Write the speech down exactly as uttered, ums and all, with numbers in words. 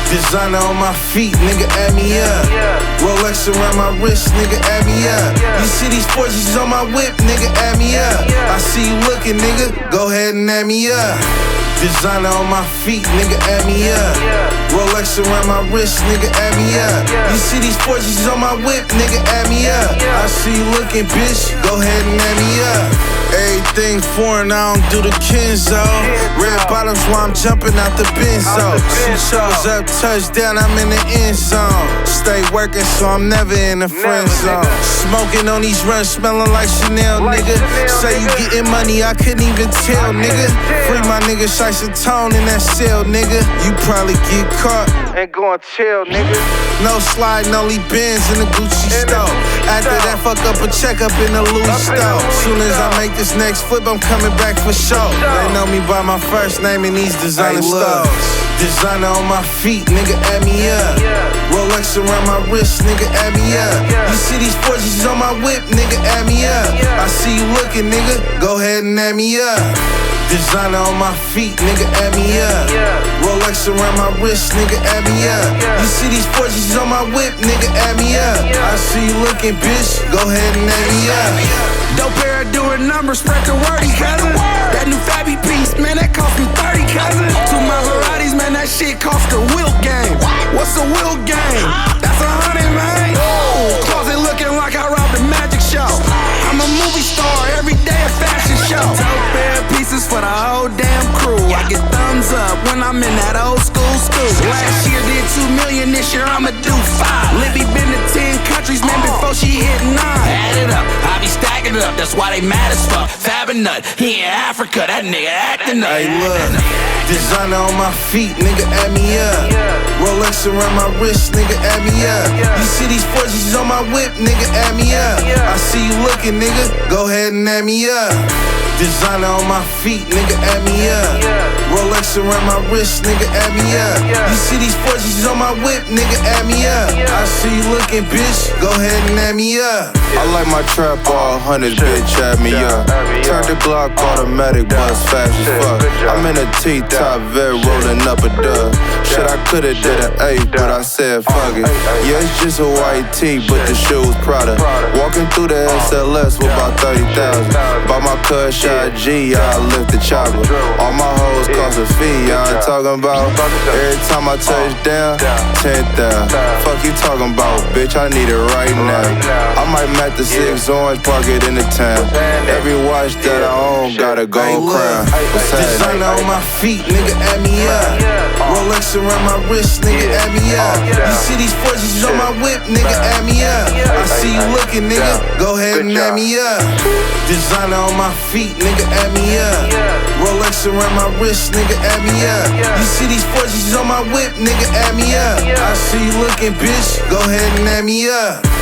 Designer on my feet, nigga, add me up. Rolex around my wrist, nigga, add me up. You see these forges on my whip, nigga, add me up. I see you looking, nigga, go ahead and add me up. Designer on my feet, nigga, add me up. Rolex around my wrist, nigga, add me up. You see these forges on my whip, nigga, add me up. I see you looking, bitch, go ahead and add me up. Everything foreign, I don't do the Kenzo. Red bottoms while I'm jumping out the benzo. She shows up, touchdown, I'm in the end zone. Stay working, so I'm never in the friend zone. Smoking on these runs, smelling like Chanel, nigga. Say you getting money, I couldn't even tell, nigga. Free my nigga Shice and Tone in that cell, nigga. You probably get caught and go and chill, nigga. No sliding, only Benz in the Gucci store. After that, fuck up a check up in the Louis store. Soon as I make this next flip, I'm coming back for sure. They know me by my first name in these designer stores. Designer on my feet, nigga, add me up. Rolex around my wrist, nigga, add me up. You see these forges on my whip, nigga, add me up. I see you looking, nigga, go ahead and add me up. Designer on my feet, nigga, add me up. Rolex around my wrist, nigga, add me up. You see these forges on my whip, nigga, add me up. I see you looking, bitch, go ahead and add me up. Dope pair doing numbers, spread the wordy, cousin. That new Fabby piece, man, that cost me thirty, cousin. Two Maseratis, man, that shit cost a Wilt game. What's a Wilt game? That's a hundred, man. Closet looking like I robbed a magic show. I'm a movie star, every day a fashion show. Dope pair pieces for the whole damn crew. I get thumbs up when I'm in that old school school. Last year did two million, this year I'ma do five. Libby been to ten countries, man, before she hit nine. Add it up, I be stacking it up, that's why they mad as fuck. Fab and Nut, he in Africa, that nigga acting up. Hey, look, designer on my feet, nigga, add me up. Rolex around my wrist, nigga, add me up. You see these forges on my whip, nigga, add me up. I see you looking, nigga, go ahead and add me up. Designer on my feet, nigga, add me up. Rolex around my wrist, nigga, add me up. You see these forges on my whip, nigga, add me up. I see you looking, bitch, go ahead and add me up. I like my trap all hundreds, bitch, add me up. Turn the Glock automatic, buzz fast as fuck. I'm in a T-top vet, rolling up a dub. Shit, I coulda did an eight, but I said fuck it. Yeah, it's just a white tee, but the shoes Prada. Walking through the S L S with about thirty thousand. Bought my cuz shot G, I lift the chopper. All my hoes cost a fee, y'all talking about. Every time I touch down, ten thousand. Fuck you talking about, bitch, I need it right now. I might match the six orange, park it in the town. Every watch that I own got a gold crown. Designer on my feet, nigga, add me up. Rolex around my wrist, nigga, add me up. You see these forges on my whip, nigga, add me up. I see you looking, nigga, go ahead and add me up. Designer on my feet, nigga, add me up. Rolex around my wrist, nigga, add me up. You see these forges on my whip, nigga, add me up. I see you looking, bitch, go ahead and add me up.